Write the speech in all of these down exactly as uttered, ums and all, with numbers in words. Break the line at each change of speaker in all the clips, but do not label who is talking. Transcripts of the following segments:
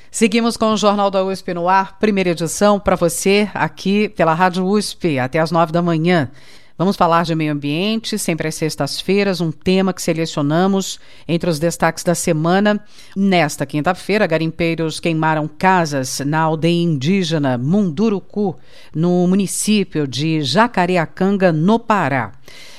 Seguimos com o Jornal da U S P no ar, primeira edição para você aqui pela Rádio U S P, até às nove da manhã. Vamos falar de meio ambiente, sempre às sextas-feiras, um tema que selecionamos entre os destaques da semana. Nesta quinta-feira, garimpeiros queimaram casas na aldeia indígena Munduruku, no município de Jacareacanga, no Pará.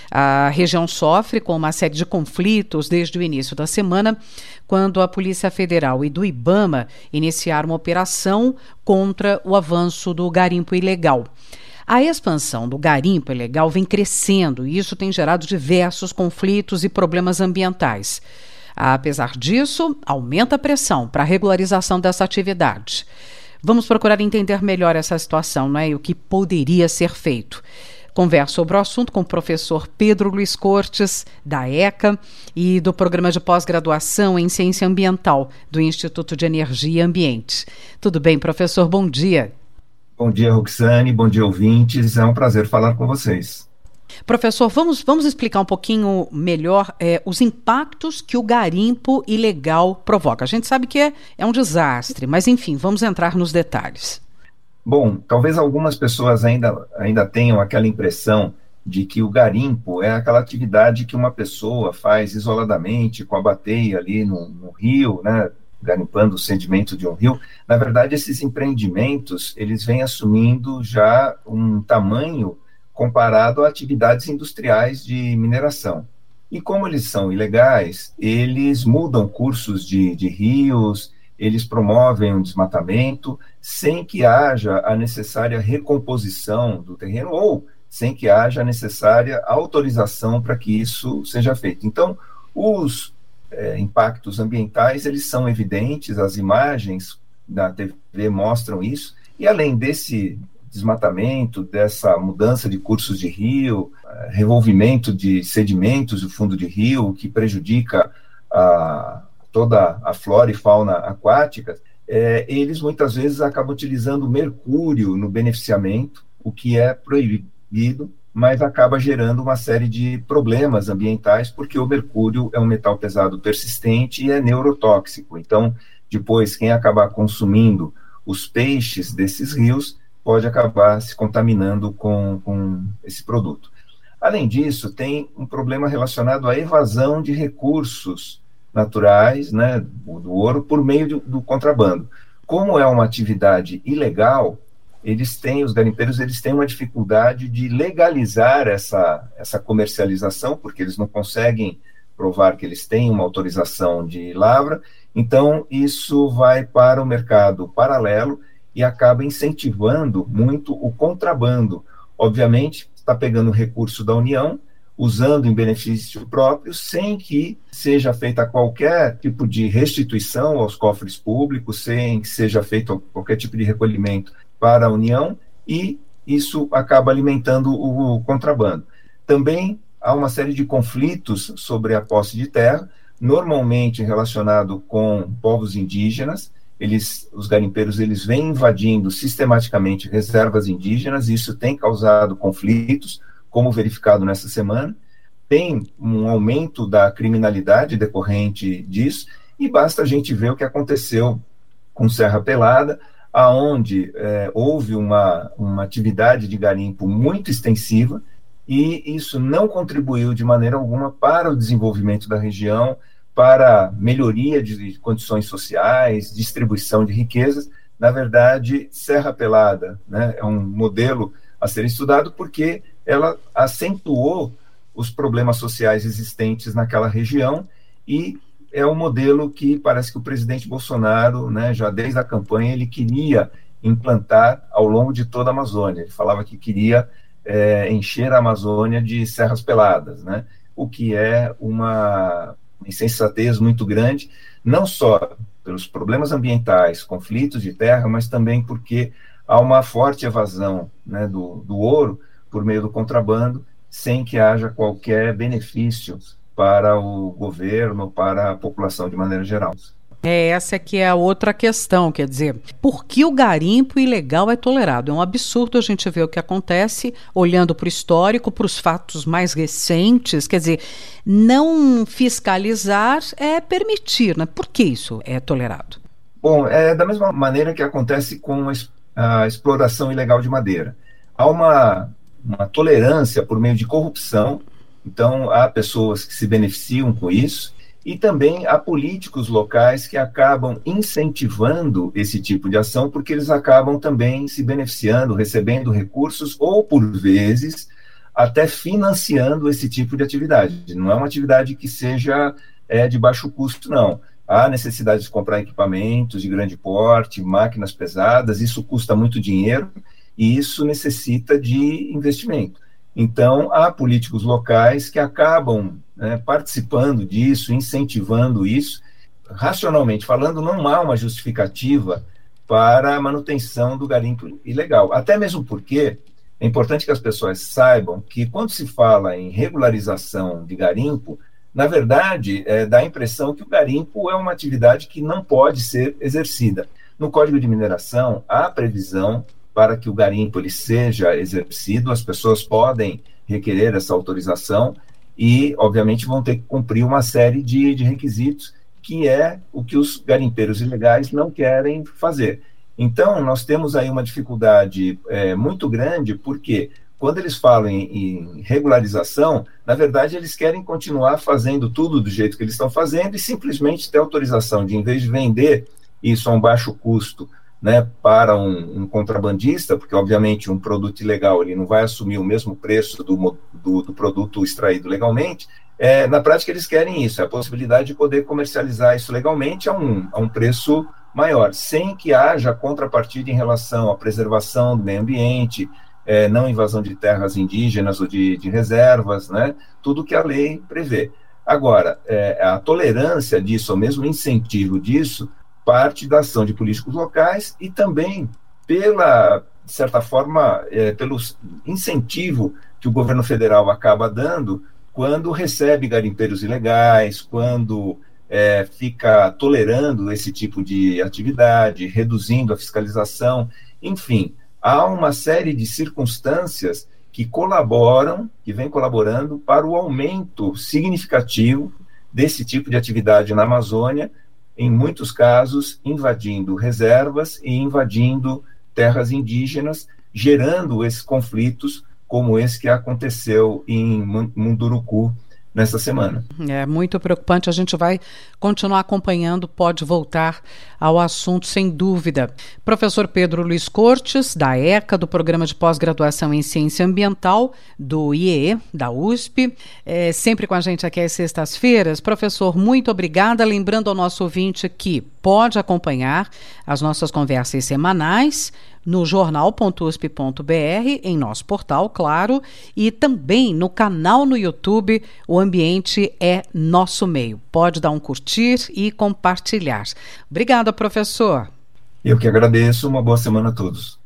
A região sofre com uma série de conflitos desde o início da semana, quando a Polícia Federal e do IBAMA iniciaram uma operação contra o avanço do garimpo ilegal. A expansão do garimpo ilegal vem crescendo e isso tem gerado diversos conflitos e problemas ambientais. Apesar disso, aumenta a pressão para a regularização dessa atividade. Vamos procurar entender melhor essa situação, não é? E o que poderia ser feito. Converso sobre o assunto com o professor Pedro Luiz Cortes, da ECA, e do Programa de Pós-Graduação em Ciência Ambiental, do Instituto de Energia e Ambiente. Tudo bem, professor? Bom dia.
Bom dia, Roxane. Bom dia, ouvintes. É um prazer falar com vocês.
Professor, vamos, vamos explicar um pouquinho melhor é, os impactos que o garimpo ilegal provoca. A gente sabe que é, é um desastre, mas enfim, vamos entrar nos detalhes.
Bom, talvez algumas pessoas ainda, ainda tenham aquela impressão de que o garimpo é aquela atividade que uma pessoa faz isoladamente com a bateia ali no, no rio, né, garimpando o sedimento de um rio. Na verdade, esses empreendimentos, eles vêm assumindo já um tamanho comparado a atividades industriais de mineração. E como eles são ilegais, eles mudam cursos de, de rios, eles promovem um desmatamento sem que haja a necessária recomposição do terreno ou sem que haja a necessária autorização para que isso seja feito. Então, os é, impactos ambientais, eles são evidentes, as imagens da T V mostram isso, e além desse desmatamento, dessa mudança de cursos de rio, revolvimento de sedimentos do fundo de rio, que prejudica a toda a flora e fauna aquática, é, eles muitas vezes acabam utilizando mercúrio no beneficiamento, o que é proibido, mas acaba gerando uma série de problemas ambientais, porque o mercúrio é um metal pesado persistente e é neurotóxico. Então, depois, quem acabar consumindo os peixes desses rios pode acabar se contaminando com, com esse produto. Além disso, tem um problema relacionado à evasão de recursos naturais, né, do ouro, por meio do, do contrabando. Como é uma atividade ilegal, eles têm, os garimpeiros, eles têm uma dificuldade de legalizar essa, essa comercialização, porque eles não conseguem provar que eles têm uma autorização de lavra, então isso vai para o mercado paralelo e acaba incentivando muito o contrabando. Obviamente, está pegando recurso da União, usando em benefício próprio, sem que seja feita qualquer tipo de restituição aos cofres públicos, sem que seja feito qualquer tipo de recolhimento para a União, e isso acaba alimentando o contrabando. Também há uma série de conflitos sobre a posse de terra, normalmente relacionado com povos indígenas. Eles, os garimpeiros, eles vêm invadindo sistematicamente reservas indígenas, e isso tem causado conflitos, como verificado nessa semana. Tem um aumento da criminalidade decorrente disso, e basta a gente ver o que aconteceu com Serra Pelada, aonde é, houve uma, uma atividade de garimpo muito extensiva, e isso não contribuiu de maneira alguma para o desenvolvimento da região, para melhoria de condições sociais, distribuição de riquezas. Na verdade, Serra Pelada, né, é um modelo a ser estudado porque ela acentuou os problemas sociais existentes naquela região, e é um modelo que parece que o presidente Bolsonaro, né, já desde a campanha, ele queria implantar ao longo de toda a Amazônia. Ele falava que queria é, encher a Amazônia de serras peladas, né, o que é uma insensatez muito grande, não só pelos problemas ambientais, conflitos de terra, mas também porque há uma forte evasão, né, do, do ouro por meio do contrabando, sem que haja qualquer benefício para o governo, para a população de maneira geral.
É, essa que é a outra questão, quer dizer, por que o garimpo ilegal é tolerado? É um absurdo a gente ver o que acontece, olhando para o histórico, para os fatos mais recentes, quer dizer, não fiscalizar é permitir, né? Por que isso é tolerado?
Bom, é da mesma maneira que acontece com a exploração ilegal de madeira. Há uma, uma tolerância por meio de corrupção, então há pessoas que se beneficiam com isso, e também há políticos locais que acabam incentivando esse tipo de ação, porque eles acabam também se beneficiando, recebendo recursos, ou por vezes até financiando esse tipo de atividade. Não é uma atividade que seja é, de baixo custo, não. Há necessidade de comprar equipamentos de grande porte, máquinas pesadas, isso custa muito dinheiro e isso necessita de investimento. Então, há políticos locais que acabam né, participando disso, incentivando isso. Racionalmente falando, não há uma justificativa para a manutenção do garimpo ilegal. Até mesmo porque é importante que as pessoas saibam que quando se fala em regularização de garimpo, na verdade, é, dá a impressão que o garimpo é uma atividade que não pode ser exercida. No Código de Mineração, há previsão para que o garimpo ele seja exercido, as pessoas podem requerer essa autorização e, obviamente, vão ter que cumprir uma série de, de requisitos, que é o que os garimpeiros ilegais não querem fazer. Então, nós temos aí uma dificuldade é, muito grande, porque quando eles falam em, em regularização, na verdade, eles querem continuar fazendo tudo do jeito que eles estão fazendo e simplesmente ter autorização de, em vez de vender isso a um baixo custo, né, para um, um contrabandista, porque, obviamente, um produto ilegal ele não vai assumir o mesmo preço do, do, do produto extraído legalmente, é, na prática, eles querem isso, a possibilidade de poder comercializar isso legalmente a um, a um preço maior, sem que haja contrapartida em relação à preservação do meio ambiente, É, não invasão de terras indígenas ou de, de reservas, né? Tudo que a lei prevê. Agora, é, a tolerância disso, ou mesmo o incentivo disso, parte da ação de políticos locais e também pela, de certa forma, é, pelo incentivo que o governo federal acaba dando quando recebe garimpeiros ilegais, quando é, fica tolerando esse tipo de atividade, reduzindo a fiscalização, enfim. Há uma série de circunstâncias que colaboram, que vêm colaborando para o aumento significativo desse tipo de atividade na Amazônia, em muitos casos invadindo reservas e invadindo terras indígenas, gerando esses conflitos como esse que aconteceu em Munduruku nessa semana.
É muito preocupante, a gente vai continuar acompanhando, pode voltar ao assunto sem dúvida. Professor Pedro Luiz Cortes, da ECA, do Programa de Pós-Graduação em Ciência Ambiental, do I E E, da U S P, é, sempre com a gente aqui às sextas-feiras. Professor, muito obrigada, lembrando ao nosso ouvinte que pode acompanhar as nossas conversas semanais no jornal ponto u s p ponto b r, em nosso portal, claro, e também no canal no YouTube, O Ambiente é Nosso Meio. Pode dar um curtir e compartilhar. Obrigada, professor.
Eu que agradeço, uma boa semana a todos.